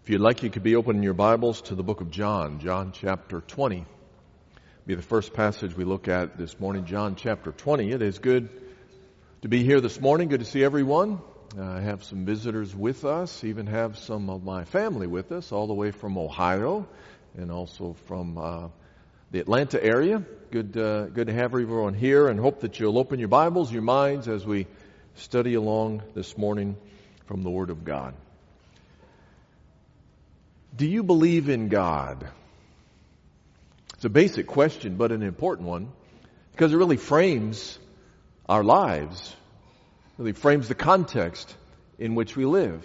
If you'd like, you could be opening your Bibles to the book of John, John chapter 20. Be the first passage we look at this morning, John chapter 20. It is good to be here this morning. Good to see everyone. I have some visitors with us, even have some of my family with us, all the way from Ohio and also from the Atlanta area. Good to have everyone here, and hope that you'll open your Bibles, your minds, as we study along this morning from the Word of God. Do you believe in God? It's a basic question, but an important one, because it really frames our lives, really frames the context in which we live.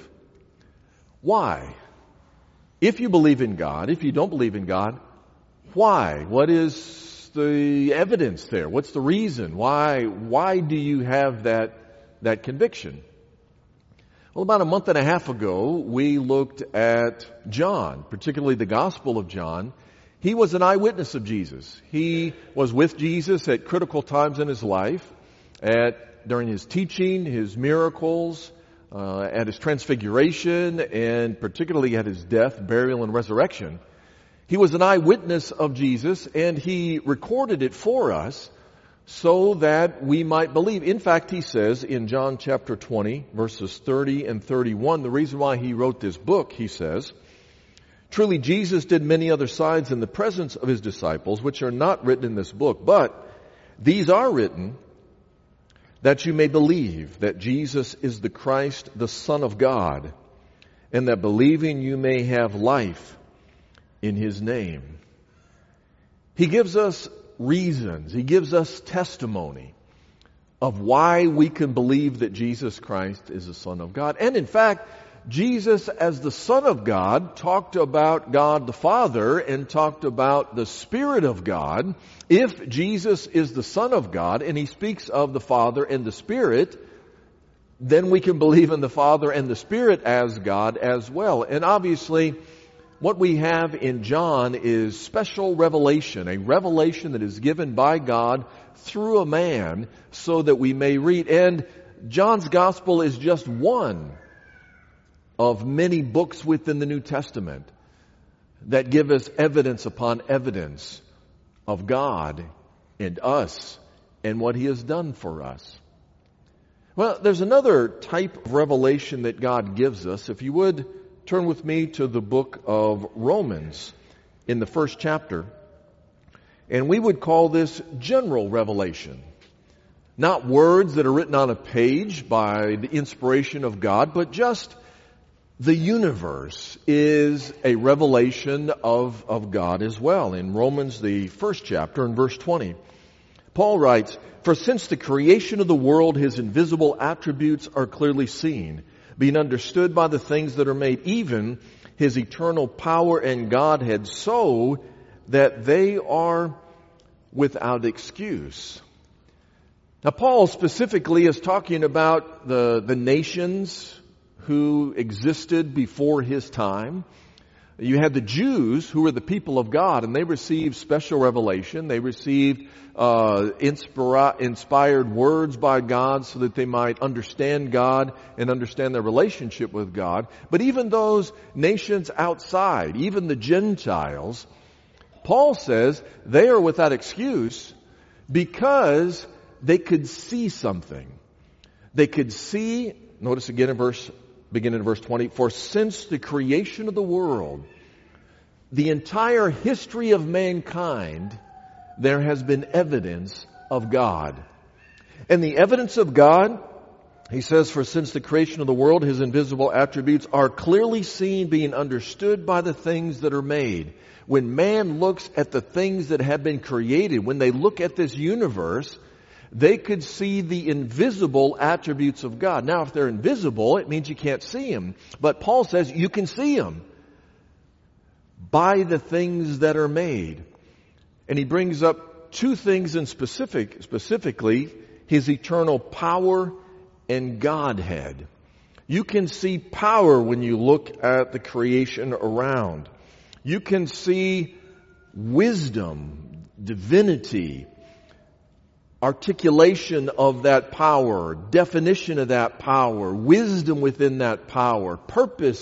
Why? If you believe in God, if you don't believe in God, why? What is the evidence there? What's the reason? Why do you have that conviction? Well, about a month and a half ago, we looked at John, particularly the Gospel of John. He was an eyewitness of Jesus. He was with Jesus at critical times in his life, during his teaching, his miracles, at his transfiguration, and particularly at his death, burial, and resurrection. He was an eyewitness of Jesus, and he recorded it for us so that we might believe. In fact, he says in John chapter 20, verses 30 and 31, the reason why he wrote this book, he says, "Truly Jesus did many other signs in the presence of his disciples, which are not written in this book, but these are written that you may believe that Jesus is the Christ, the Son of God, and that believing you may have life in his name." He gives us reasons. He gives us testimony of why we can believe that Jesus Christ is the Son of God. And in fact, Jesus as the Son of God talked about God the Father and talked about the Spirit of God. If Jesus is the Son of God and he speaks of the Father and the Spirit, then we can believe in the Father and the Spirit as God as well. And obviously, what we have in John is special revelation, a revelation that is given by God through a man so that we may read. And John's Gospel is just one of many books within the New Testament that give us evidence upon evidence of God and us and what he has done for us. Well, there's another type of revelation that God gives us. If you would, turn with me to the book of Romans in the first chapter. And we would call this general revelation. Not words that are written on a page by the inspiration of God, but just the universe is a revelation of God as well. In Romans, the first chapter, in verse 20, Paul writes, "For since the creation of the world, his invisible attributes are clearly seen, being understood by the things that are made, even his eternal power and Godhead, so that they are without excuse." Now, Paul specifically is talking about the nations who existed before his time. You had the Jews, who were the people of God, and they received special revelation. They received inspired words by God so that they might understand God and understand their relationship with God. But even those nations outside, even the Gentiles, Paul says they are without excuse because they could see something. They could see, notice again beginning in verse 20, "For since the creation of the world, the entire history of mankind, there has been evidence of God." And the evidence of God, he says, "For since the creation of the world, his invisible attributes are clearly seen, being understood by the things that are made." When man looks at the things that have been created, when they look at this universe, they could see the invisible attributes of God. Now, if they're invisible, it means you can't see them. But Paul says you can see them by the things that are made. And he brings up two things in specifically his eternal power and Godhead. You can see power when you look at the creation around. You can see wisdom, divinity, articulation of that power, definition of that power, wisdom within that power, purpose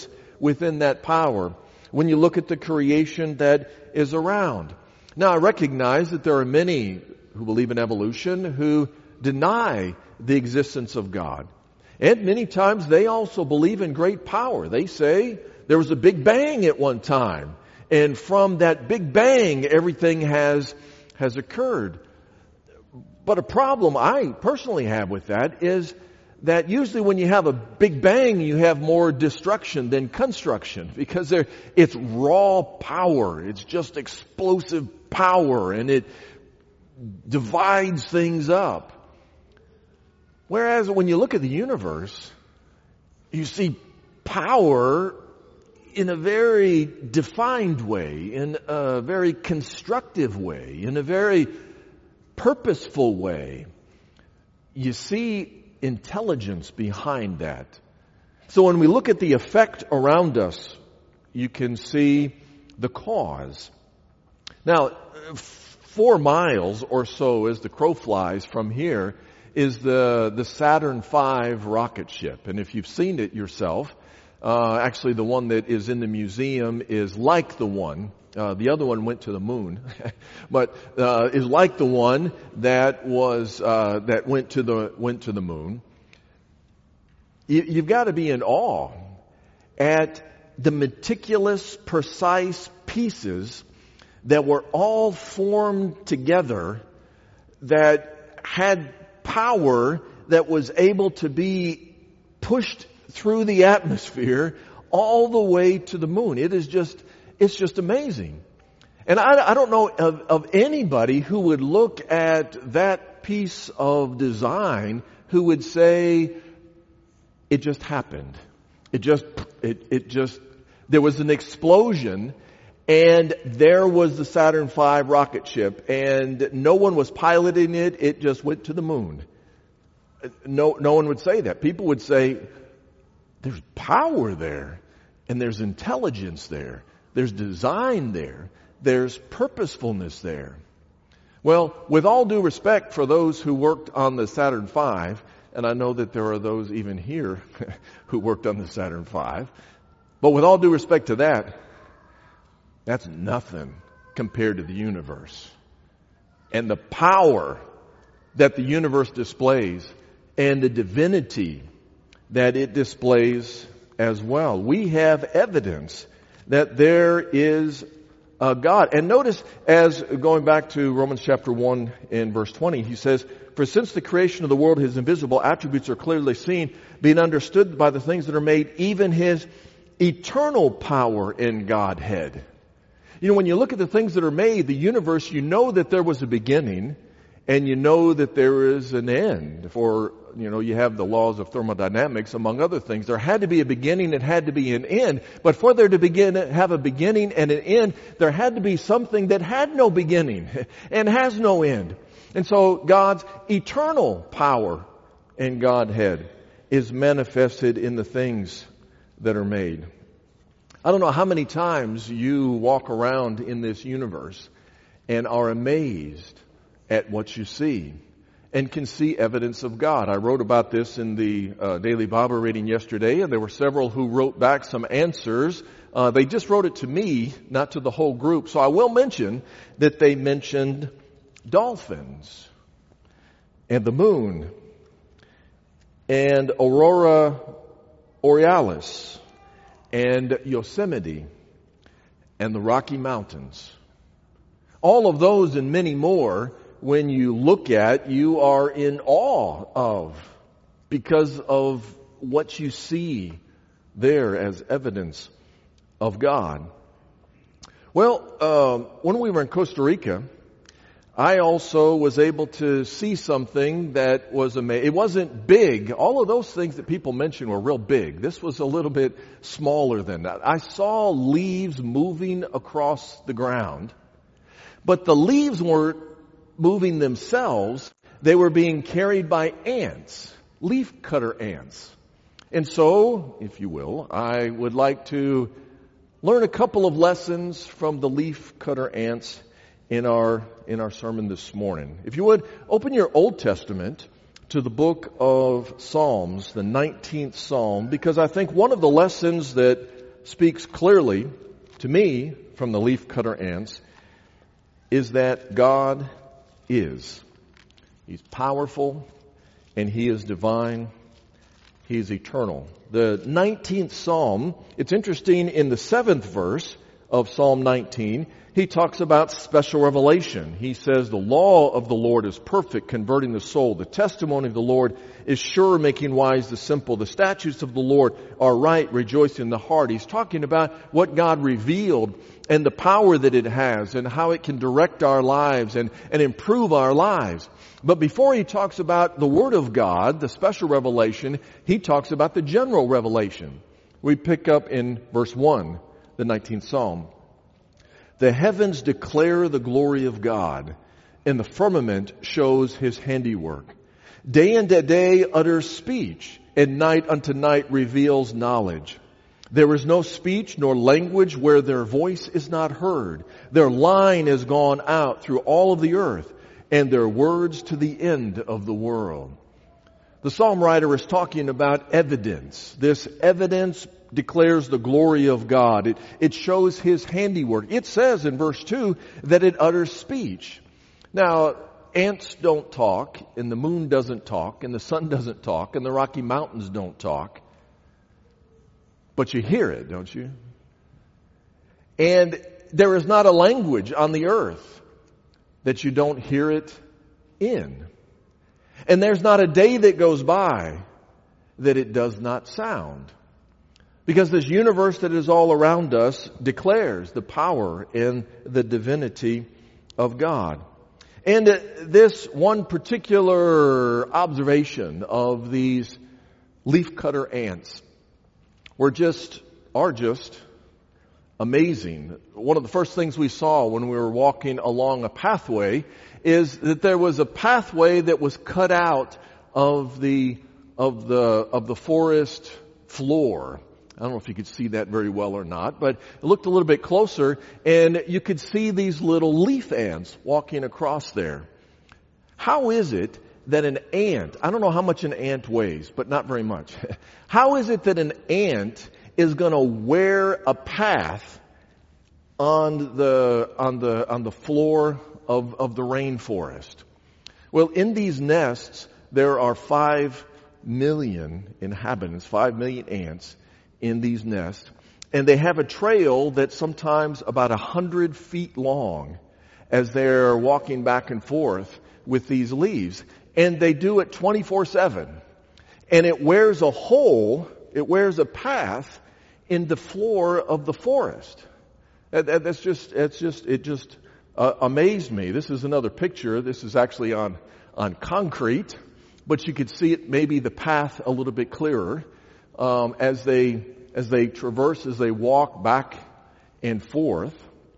within that power when you look at the creation that is around. Now, I recognize that there are many who believe in evolution who deny the existence of God. And many times they also believe in great power. They say there was a Big Bang at one time. And from that Big Bang, everything has occurred. But a problem I personally have with that is that usually when you have a Big Bang, you have more destruction than construction. Because it's raw power. It's just explosive power. And it divides things up. Whereas when you look at the universe, you see power in a very defined way, in a very constructive way, in a very purposeful way. You see intelligence behind that. So when we look at the effect around us, you can see the cause. Now, 4 miles or so as the crow flies from here is the Saturn V rocket ship. And if you've seen it yourself, actually the one that is in the museum is like the one. The other one went to the moon, but is like the one that was that went to the moon. You've got to be in awe at the meticulous, precise pieces that were all formed together that had power that was able to be pushed through the atmosphere all the way to the moon. It's just amazing. And I don't know of anybody who would look at that piece of design who would say, it just happened. There was an explosion and there was the Saturn V rocket ship and no one was piloting it. It just went to the moon. No one would say that. People would say, there's power there and there's intelligence there. There's design there. There's purposefulness there. Well, with all due respect for those who worked on the Saturn V, and I know that there are those even here who worked on the Saturn V, but with all due respect to that, that's nothing compared to the universe. And the power that the universe displays and the divinity that it displays as well. We have evidence that there is a God. And notice, as going back to Romans chapter 1 and verse 20, he says, for since the creation of the world his invisible attributes are clearly seen, being understood by the things that are made, even his eternal power in Godhead. You know, when you look at the things that are made, the universe, you know that there was a beginning and you know that there is an end. For, you have the laws of thermodynamics, among other things. There had to be a beginning, it had to be an end. But for there to have a beginning and an end, there had to be something that had no beginning and has no end. And so God's eternal power and Godhead is manifested in the things that are made. I don't know how many times you walk around in this universe and are amazed at what you see and can see evidence of God. I wrote about this in the Daily Bible reading yesterday, and there were several who wrote back some answers. They just wrote it to me, not to the whole group. So I will mention that they mentioned dolphins and the moon and Aurora Borealis and Yosemite and the Rocky Mountains. All of those and many more, when you look at, you are in awe of, because of what you see there as evidence of God. Well, when we were in Costa Rica, I also was able to see something that was amazing. It wasn't big. All of those things that people mention were real big. This was a little bit smaller than that. I saw leaves moving across the ground, but the leaves weren't moving themselves. They were being carried by ants, leaf cutter ants. And so, if you will, I would like to learn a couple of lessons from the leaf cutter ants in our sermon this morning. If you would, open your Old Testament to the book of Psalms, the 19th Psalm, because I think one of the lessons that speaks clearly to me from the leafcutter ants is that God is. He's powerful and He is divine. He is eternal. The 19th Psalm, it's interesting, in the 7th verse of Psalm 19, he talks about special revelation. He says, the law of the Lord is perfect, converting the soul. The testimony of the Lord is sure, making wise the simple. The statutes of the Lord are right, rejoicing the heart. He's talking about what God revealed and the power that it has and how it can direct our lives and improve our lives. But before he talks about the Word of God, the special revelation, he talks about the general revelation. We pick up in verse 1, the 19th Psalm. The heavens declare the glory of God, and the firmament shows His handiwork. Day unto day utters speech, and night unto night reveals knowledge. There is no speech nor language where their voice is not heard. Their line is gone out through all of the earth, and their words to the end of the world. The psalm writer is talking about evidence. This evidence declares the glory of God. It shows His handiwork. It says in verse 2 that it utters speech. Now, ants don't talk, and the moon doesn't talk, and the sun doesn't talk, and the Rocky Mountains don't talk. But you hear it, don't you? And there is not a language on the earth that you don't hear it in. And there's not a day that goes by that it does not sound. Because this universe that is all around us declares the power and the divinity of God. And this one particular observation of these leafcutter ants are just amazing. One of the first things we saw when we were walking along a pathway is that there was a pathway that was cut out of the forest floor. I don't know if you could see that very well or not, but it looked a little bit closer and you could see these little leaf ants walking across there. How is it that an ant, I don't know how much an ant weighs, but not very much. How is it that an ant is going to wear a path on the floor of the rainforest? Well, in these nests, there are 5 million inhabitants, 5 million ants in these nests. And they have a trail that's sometimes about 100 feet long as they're walking back and forth with these leaves. And they do it 24/7. And it wears a hole, it wears a path in the floor of the forest. It just amazed me. This is another picture. This is actually on concrete, but you could see it, maybe the path a little bit clearer, as they traverse, as they walk back and forth.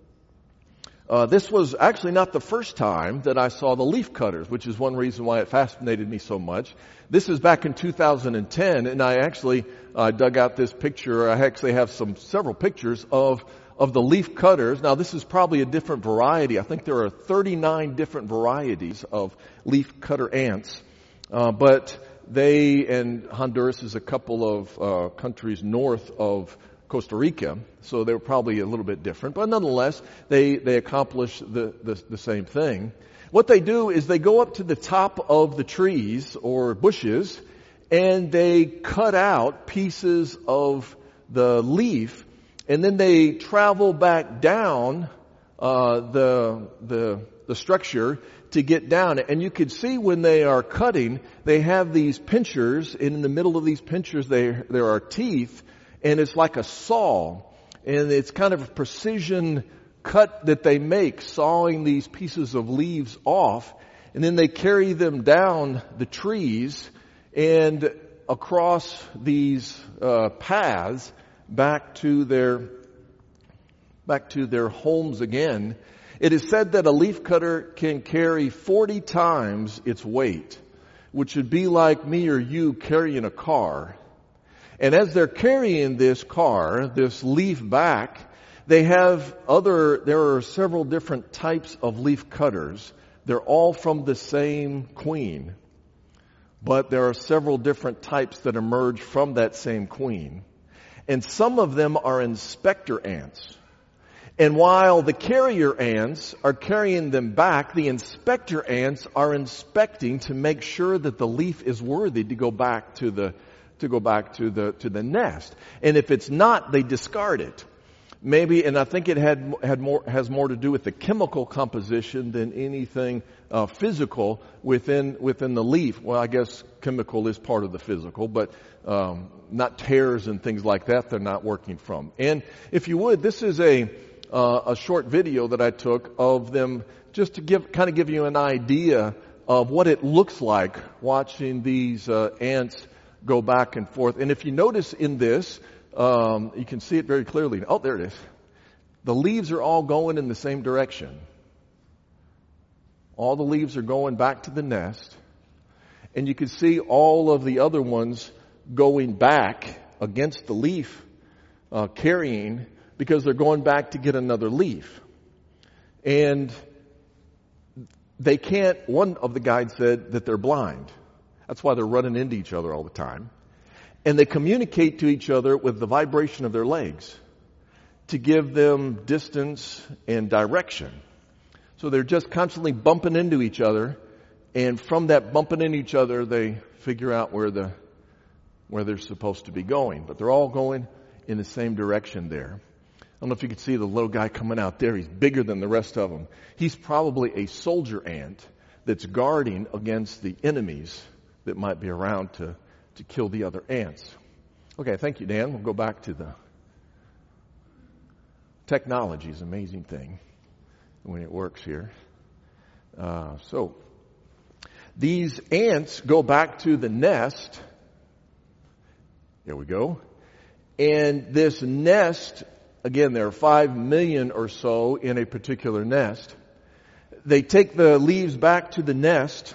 This was actually not the first time that I saw the leaf cutters, which is one reason why it fascinated me so much. This is back in 2010, and I actually dug out this picture. I actually have several pictures of the leaf cutters. Now, this is probably a different variety. I think there are 39 different varieties of leaf cutter ants, but they, and Honduras is a couple of countries north of Costa Rica, so they're probably a little bit different, but nonetheless, they accomplish the same thing. What they do is they go up to the top of the trees or bushes, and they cut out pieces of the leaf, and then they travel back down the structure to get down. And you could see when they are cutting, they have these pinchers, and in the middle of these pinchers there are teeth, and it's like a saw. And it's kind of a precision cut that they make, sawing these pieces of leaves off. And then they carry them down the trees and across these paths back to their homes again. It is said that a leafcutter can carry 40 times its weight, which would be like me or you carrying a car. And as they're carrying this leaf back, there are several different types of leaf cutters. They're all from the same queen, but there are several different types that emerge from that same queen. And some of them are inspector ants. And while the carrier ants are carrying them back, the inspector ants are inspecting to make sure that the leaf is worthy to go back to the nest. And if it's not, they discard it. Maybe, and I think it has more to do with the chemical composition than anything physical within the leaf. Well, I guess chemical is part of the physical, but not tears and things like that. They're not working from. And if you would, this is a short video that I took of them, just to give you an idea of what it looks like watching these ants go back and forth. And if you notice in this, you can see it very clearly. Oh, there it is. The leaves are all going in the same direction. All the leaves are going back to the nest. And you can see all of the other ones going back against the leaf, carrying, because they're going back to get another leaf. And they can't, one of the guides said that they're blind. That's why they're running into each other all the time. And they communicate to each other with the vibration of their legs to give them distance and direction. So they're just constantly bumping into each other. And from that bumping into each other, they figure out where they're supposed to be going. But they're all going in the same direction there. I don't know if you can see the little guy coming out there. He's bigger than the rest of them. He's probably a soldier ant that's guarding against the enemies that might be around to kill the other ants. Okay, thank you, Dan. We'll go back to the technology is an amazing thing when it works here. So these ants go back to the nest. There we go. And this nest, again, there are 5 million or so in a particular nest. They take the leaves back to the nest,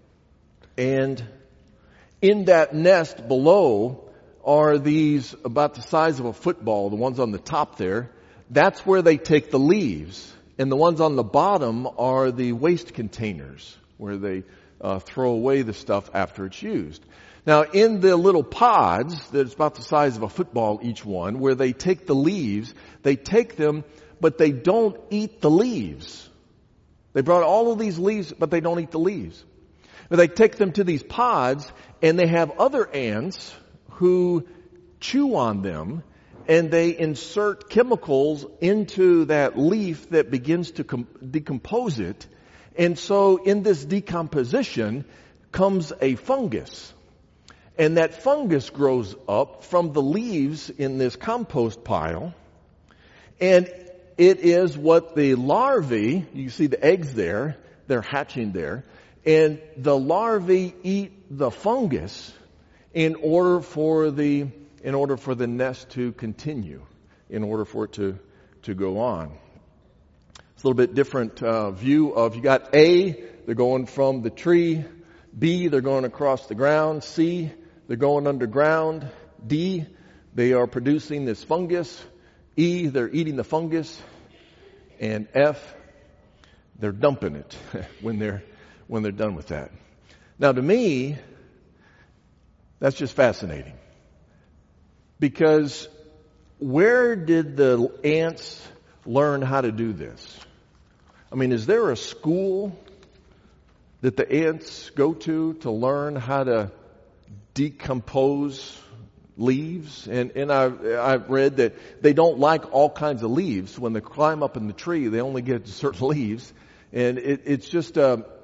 and in that nest below are these about the size of a football, the ones on the top there. That's where they take the leaves. And the ones on the bottom are the waste containers where they throw away the stuff after it's used. Now, in the little pods, that's about the size of a football each one, where they take the leaves, they take them, but they don't eat the leaves. They brought all of these leaves, but they don't eat the leaves. But they take them to these pods, and they have other ants who chew on them, and they insert chemicals into that leaf that begins to decompose it. And so in this decomposition comes a fungus. And that fungus grows up from the leaves in this compost pile. And it is what the larvae, you see the eggs there, they're hatching there. And the larvae eat the fungus in order for the nest to continue, in order for it to go on. It's a little bit different view of, you got A, they're going from the tree. B, they're going across the ground. C, they're going underground. D, they are producing this fungus. E, they're eating the fungus. And F, they're dumping it when they're done with that. Now, to me, that's just fascinating. Because where did the ants learn how to do this? I mean, is there a school that the ants go to learn how to decompose leaves? And I've read that they don't like all kinds of leaves. When they climb up in the tree, they only get certain leaves. And it's just,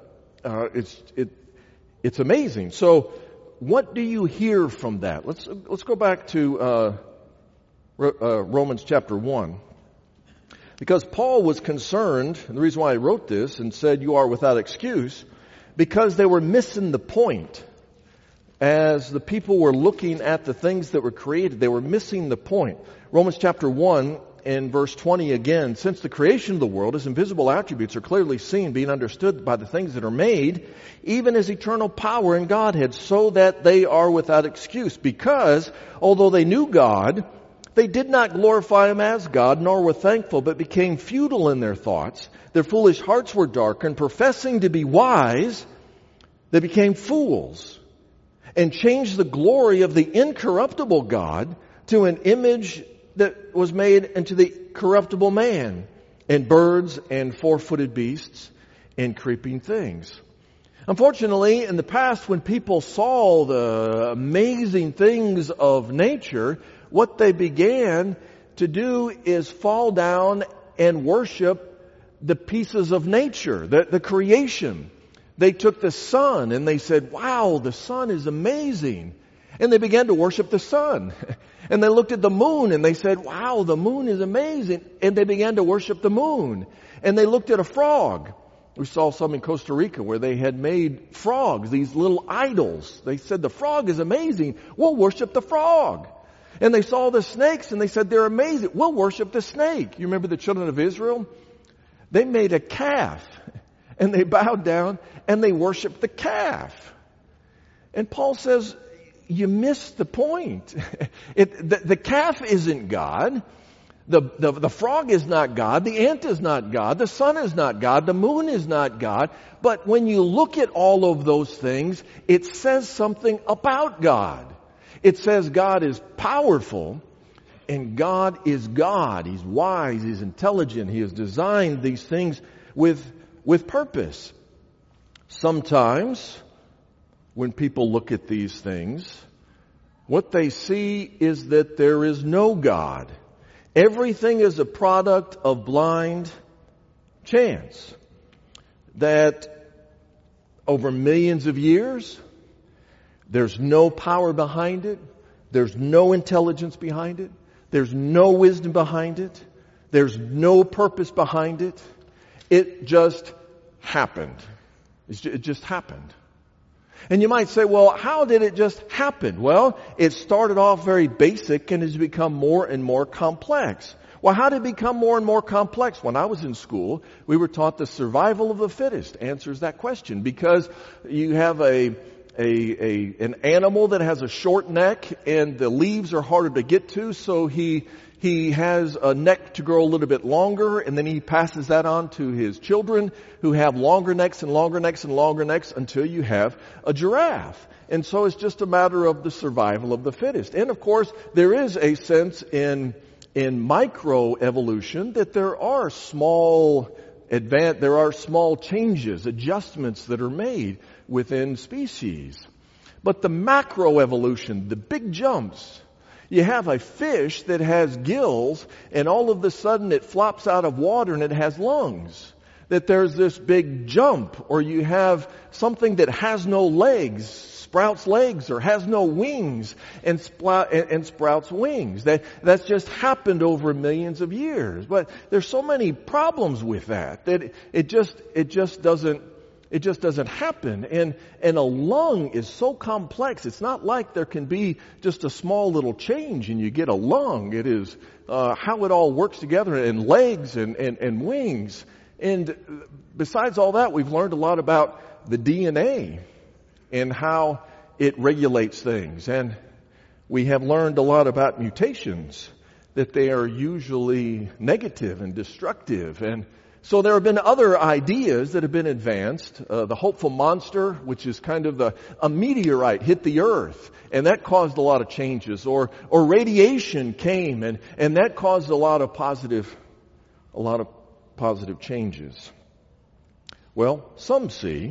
it's amazing. So, what do you hear from that? Let's go back to Romans chapter 1. Because Paul was concerned, and the reason why he wrote this and said you are without excuse, because they were missing the point. As the people were looking at the things that were created, they were missing the point. Romans chapter 1 and verse 20 again, since the creation of the world, his invisible attributes are clearly seen, being understood by the things that are made, even his eternal power and Godhead, so that they are without excuse. Because, although they knew God, they did not glorify him as God, nor were thankful, but became futile in their thoughts. Their foolish hearts were darkened. Professing to be wise, they became fools, and changed the glory of the incorruptible God to an image that was made into the corruptible man, and birds and four-footed beasts and creeping things. Unfortunately, in the past, when people saw the amazing things of nature, what they began to do is fall down and worship the pieces of nature, the creation. They took the sun and they said, wow, the sun is amazing. And they began to worship the sun. And they looked at the moon and they said, wow, the moon is amazing. And they began to worship the moon. And they looked at a frog. We saw some in Costa Rica where they had made frogs, these little idols. They said, the frog is amazing. We'll worship the frog. And they saw the snakes and they said, they're amazing. We'll worship the snake. You remember the children of Israel? They made a calf and they bowed down and they worshiped the calf. And Paul says, you missed the point. The calf isn't God. The frog is not God. The ant is not God. The sun is not God. The moon is not God. But when you look at all of those things, it says something about God. It says God is powerful and God is God. He's wise. He's intelligent. He has designed these things with purpose. Sometimes when people look at these things, what they see is that there is no God. Everything is a product of blind chance. That over millions of years, there's no power behind it. There's no intelligence behind it. There's no wisdom behind it. There's no purpose behind it. It just happened. It just happened. And you might say, well, how did it just happen? Well, it started off very basic and has become more and more complex. Well, how did it become more and more complex? When I was in school, we were taught the survival of the fittest answers that question, because you have an animal that has a short neck and the leaves are harder to get to, so he has a neck to grow a little bit longer, and then he passes that on to his children who have longer necks and longer necks and longer necks until you have a giraffe. And so it's just a matter of the survival of the fittest. And of course, there is a sense in microevolution that there are small changes, adjustments that are made within species. But the macroevolution, the big jumps, you have a fish that has gills and all of a sudden it flops out of water and it has lungs. That there's this big jump. Or you have something that has no legs, sprouts legs, or has no wings and sprouts wings. That's just happened over millions of years. But there's so many problems with that it just doesn't happen. And a lung is so complex. It's not like there can be just a small little change and you get a lung. It is how it all works together, and legs and wings. And besides all that, we've learned a lot about the DNA and how it regulates things. And we have learned a lot about mutations, that they are usually negative and destructive. And so there have been other ideas that have been advanced. The hopeful monster, which is kind of a meteorite hit the earth, and that caused a lot of changes. Or radiation came, and that caused a lot of positive changes. Well, some see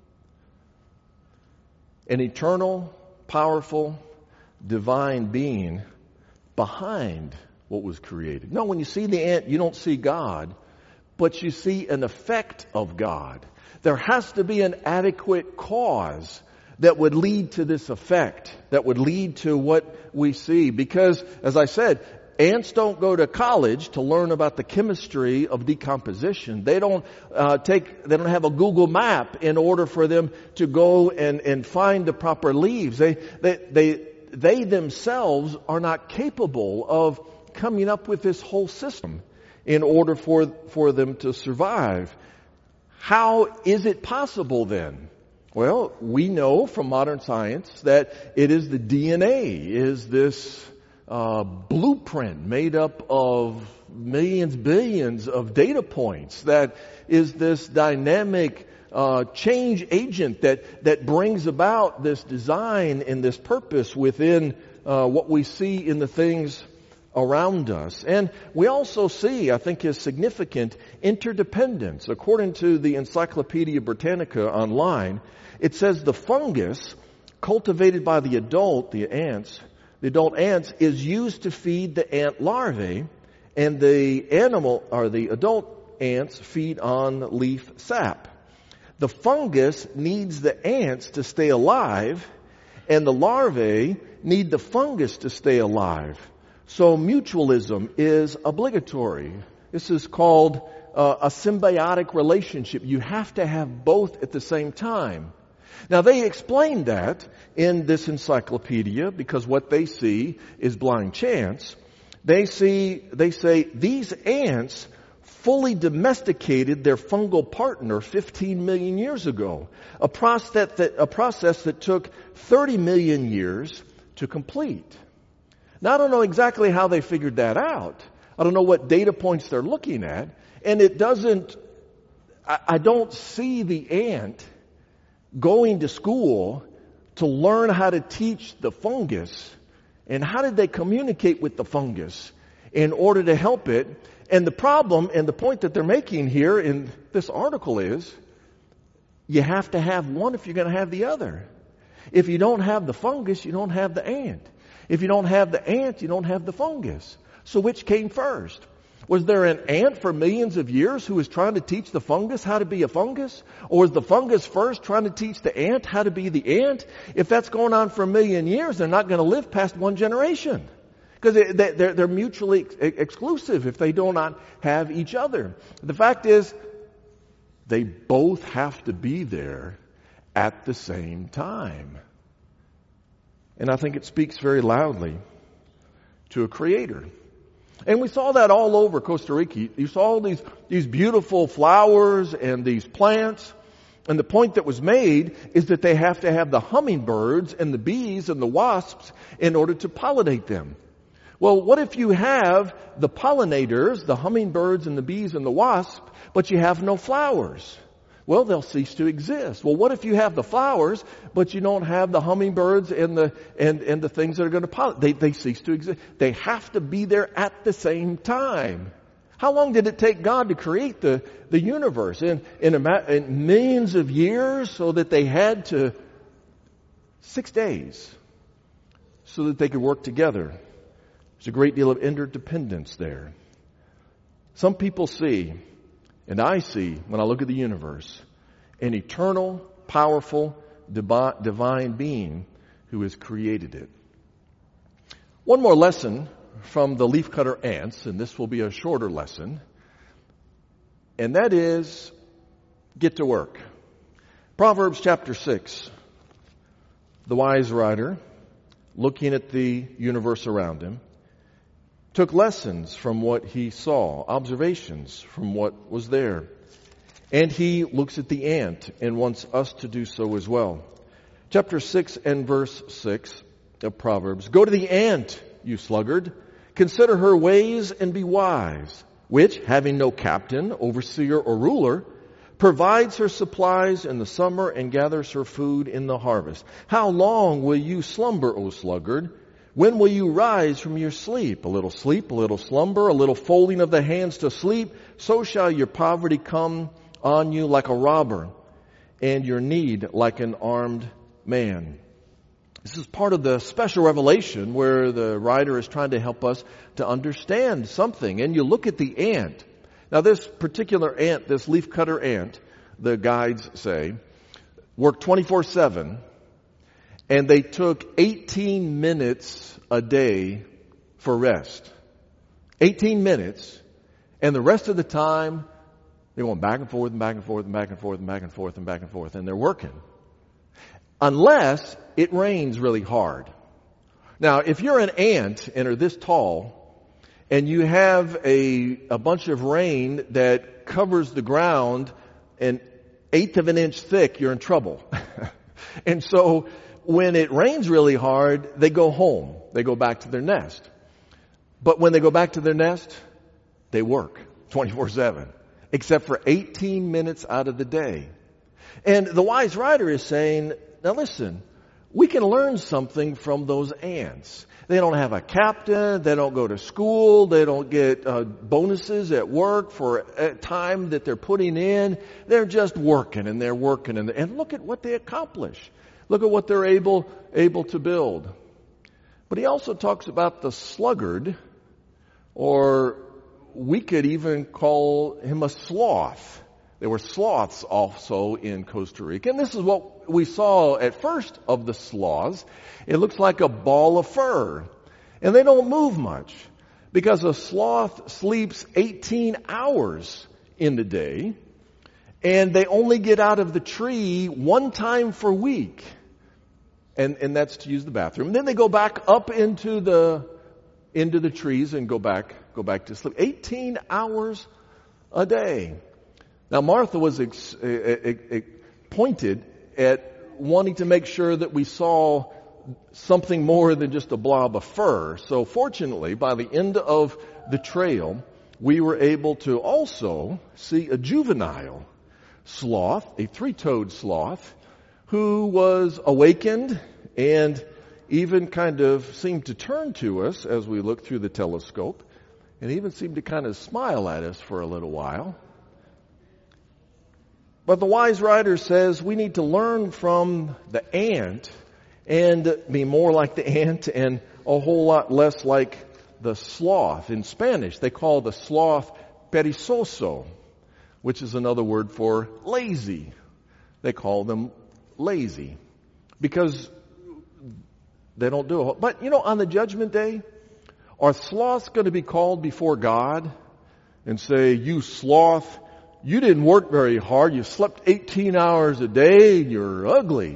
an eternal, powerful, divine being behind what was created. No, when you see the ant, you don't see God, but you see an effect of God. There has to be an adequate cause that would lead to this effect, that would lead to what we see. Because, as I said, ants don't go to college to learn about the chemistry of decomposition. They don't have a Google map in order for them to go and find the proper leaves. They themselves are not capable of coming up with this whole system in order for them to survive. How is it possible then? Well, we know from modern science that it is the DNA, is this blueprint made up of millions, billions of data points, that is this dynamic change agent that brings about this design and this purpose within what we see in the things around us. And we also see, I think is significant, interdependence. According to the Encyclopedia Britannica online, it says the fungus cultivated by the adult ants, is used to feed the ant larvae, and the adult ants feed on leaf sap. The fungus needs the ants to stay alive, and the larvae need the fungus to stay alive. So mutualism is obligatory. This is called a symbiotic relationship. You have to have both at the same time. Now they explain that in this encyclopedia because what they see is blind chance. They say these ants fully domesticated their fungal partner 15 million years ago. A process that took 30 million years to complete. Now I don't know exactly how they figured that out. I don't know what data points they're looking at. And I don't see the ant going to school to learn how to teach the fungus. And how did they communicate with the fungus in order to help it? And the problem and the point that they're making here in this article is you have to have one if you're going to have the other. If you don't have the fungus, you don't have the ant. If you don't have the ant, you don't have the fungus. So which came first? Was there an ant for millions of years who was trying to teach the fungus how to be a fungus? Or was the fungus first trying to teach the ant how to be the ant? If that's going on for a million years, they're not going to live past one generation. Because they're mutually exclusive if they do not have each other. The fact is, they both have to be there at the same time. And I think it speaks very loudly to a creator. And we saw that all over Costa Rica. You saw all these beautiful flowers and these plants. And the point that was made is that they have to have the hummingbirds and the bees and the wasps in order to pollinate them. Well, what if you have the pollinators, the hummingbirds and the bees and the wasps, but you have no flowers? Well, they'll cease to exist. Well, what if you have the flowers, but you don't have the hummingbirds and the things that are going to pollinate? They cease to exist. They have to be there at the same time. How long did it take God to create the universe? In millions of years, so that they had 6 days so that they could work together. There's a great deal of interdependence there. Some people see, and I see when I look at the universe, an eternal, powerful, divine being who has created it. One more lesson from the leafcutter ants, and this will be a shorter lesson, and that is get to work. Proverbs chapter 6. The wise writer, looking at the universe around him, took lessons from what he saw, observations from what was there. And he looks at the ant and wants us to do so as well. Chapter 6 and verse 6 of Proverbs. Go to the ant, you sluggard. Consider her ways and be wise, which, having no captain, overseer, or ruler, provides her supplies in the summer and gathers her food in the harvest. How long will you slumber, O sluggard? When will you rise from your sleep? A little slumber, a little folding of the hands to sleep. So shall your poverty come on you like a robber, and your need like an armed man. This is part of the special revelation where the writer is trying to help us to understand something. And you look at the ant. Now this particular ant, this leafcutter ant, the guides say, worked 24/7. And they took 18 minutes a day for rest. 18 minutes. And the rest of the time, they're going back and forth and back and forth and back and forth and back and forth and back and forth. And they're working. Unless it rains really hard. Now, if you're an ant and are this tall, and you have a bunch of rain that covers the ground an eighth of an inch thick, you're in trouble. And so, when it rains really hard, they go home. They go back to their nest. But when they go back to their nest, they work 24/7. Except for 18 minutes out of the day. And the wise writer is saying, now listen, we can learn something from those ants. They don't have a captain. They don't go to school. They don't get bonuses at work for time that they're putting in. They're just working and they're working. And look at what they accomplish. Look at what they're able to build. But he also talks about the sluggard, or we could even call him a sloth. There were sloths also in Costa Rica. And this is what we saw at first of the sloths. It looks like a ball of fur. And they don't move much, because a sloth sleeps 18 hours in the day. And they only get out of the tree one time per week. And that's to use the bathroom. And then they go back up into the trees and go back to sleep. 18 hours a day. Now, Martha was pointed at wanting to make sure that we saw something more than just a blob of fur. So fortunately, by the end of the trail, we were able to also see a juvenile sloth, a three-toed sloth, who was awakened and even kind of seemed to turn to us as we looked through the telescope, and even seemed to kind of smile at us for a little while. But the wise writer says we need to learn from the ant and be more like the ant and a whole lot less like the sloth. In Spanish, they call the sloth perezoso, which is another word for lazy. They call them lazy because they don't do a whole... But, on the judgment day, are sloths going to be called before God and say, "You sloth, you didn't work very hard. You slept 18 hours a day. You're ugly.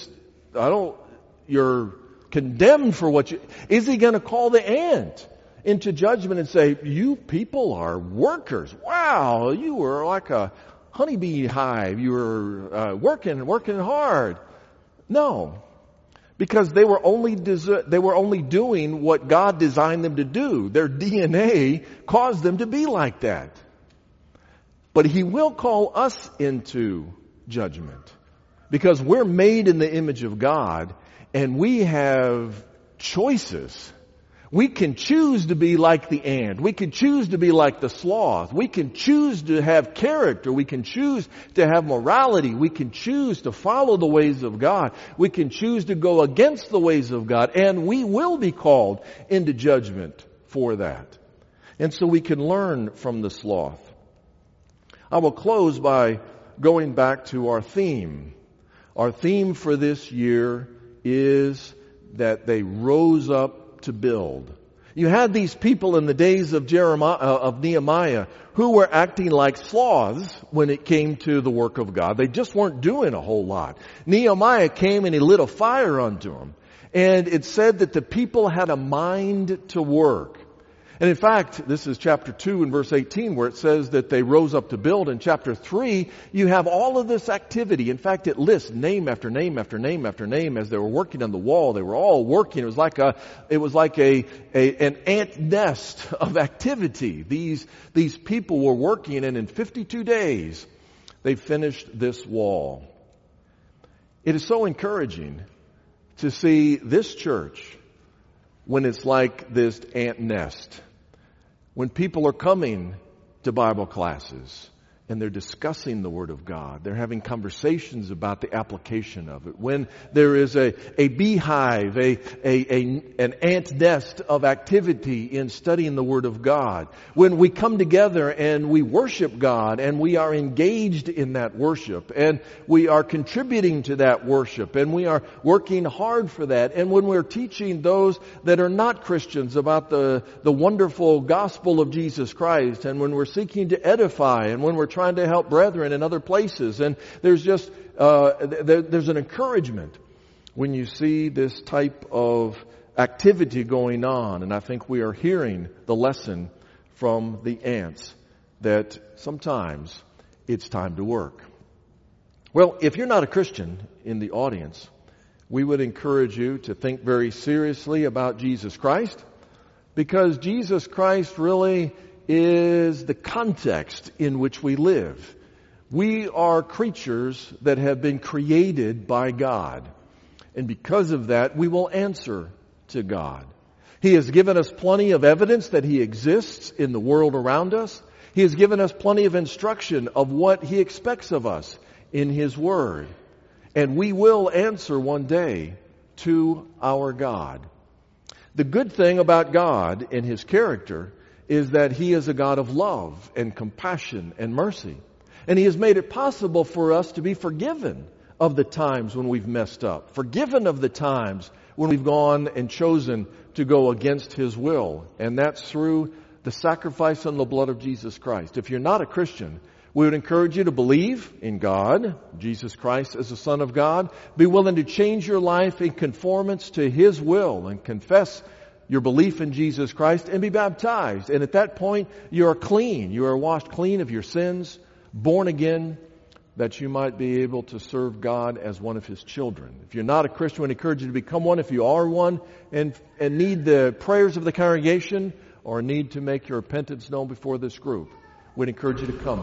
You're condemned for what you..." Is he going to call the ant into judgment and say, "You people are workers. Wow, you were like a honeybee hive. You were working hard"? No. Because they were only doing what God designed them to do. Their DNA caused them to be like that. But he will call us into judgment, because we're made in the image of God and we have choices. We can choose to be like the ant. We can choose to be like the sloth. We can choose to have character. We can choose to have morality. We can choose to follow the ways of God. We can choose to go against the ways of God. And we will be called into judgment for that. And so we can learn from the sloth. I will close by going back to our theme. Our theme for this year is that they rose up to build. You had these people in the days of Nehemiah who were acting like sloths when it came to the work of God. They just weren't doing a whole lot. Nehemiah came and he lit a fire unto them. And it said that the people had a mind to work. And in fact, this is chapter 2 and verse 18 where it says that they rose up to build. In chapter 3, you have all of this activity. In fact, it lists name after name after name after name as they were working on the wall. They were all working. It was like an ant nest of activity. These people were working, and in 52 days, they finished this wall. It is so encouraging to see this church when it's like this ant nest. When people are coming to Bible classes and they're discussing the Word of God, they're having conversations about the application of it. When there is a beehive, an ant nest of activity in studying the Word of God. When we come together and we worship God and we are engaged in that worship and we are contributing to that worship and we are working hard for that. And when we're teaching those that are not Christians about the wonderful gospel of Jesus Christ, and when we're seeking to edify, and when we're trying to help brethren in other places, and there's just there's an encouragement when you see this type of activity going on. And I think we are hearing the lesson from the ants that sometimes it's time to work. Well, if you're not a Christian in the audience, we would encourage you to think very seriously about Jesus Christ, because Jesus Christ really is the context in which we live. We are creatures that have been created by God. And because of that, we will answer to God. He has given us plenty of evidence that He exists in the world around us. He has given us plenty of instruction of what He expects of us in His Word. And we will answer one day to our God. The good thing about God and His character is that He is a God of love and compassion and mercy. And He has made it possible for us to be forgiven of the times when we've messed up, forgiven of the times when we've gone and chosen to go against His will. And that's through the sacrifice and the blood of Jesus Christ. If you're not a Christian, we would encourage you to believe in God, Jesus Christ as the Son of God. Be willing to change your life in conformance to His will and confess your belief in Jesus Christ and be baptized. And at that point, you are clean. You are washed clean of your sins, born again, that you might be able to serve God as one of His children. If you're not a Christian, we encourage you to become one. If you are one and need the prayers of the congregation or need to make your repentance known before this group, we'd encourage you to come.